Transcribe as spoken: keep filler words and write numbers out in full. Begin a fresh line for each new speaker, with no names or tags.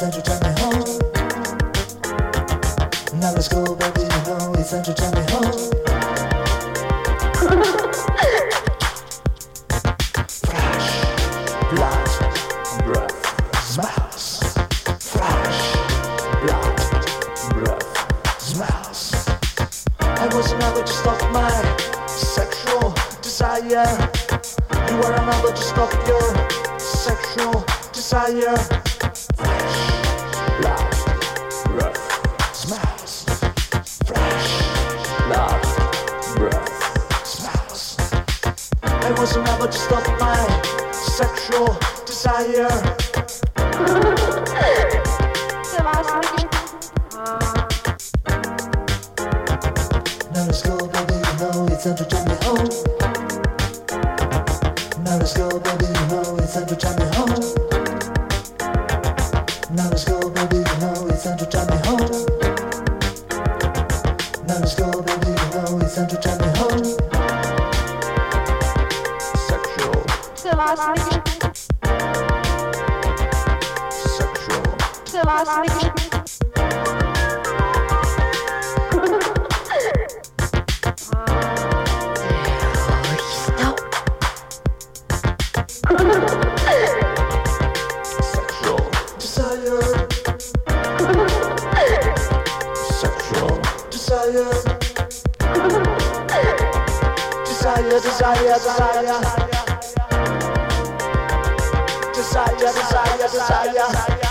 time to drive me home. Now let's go, baby, you know it's time to drive me home. Flash, blood, breath, smiles. Flash, blood, breath, smiles. I was another just of my sexual desire. You were another just of your sexual desire. Flash, blood, breath, smiles. Flash, blood, breath, smiles. I was another just of my sexual desire. Now let's go, baby, you know it's time to drive me home. Now let's go, baby, you know it's time to drive me home. Now let's go, baby, you know it's time to drive me home. Now let's go, baby, you know it's time to drive me home. Sexual. Sexual. Desire, desire, desire, desire, desire, desire.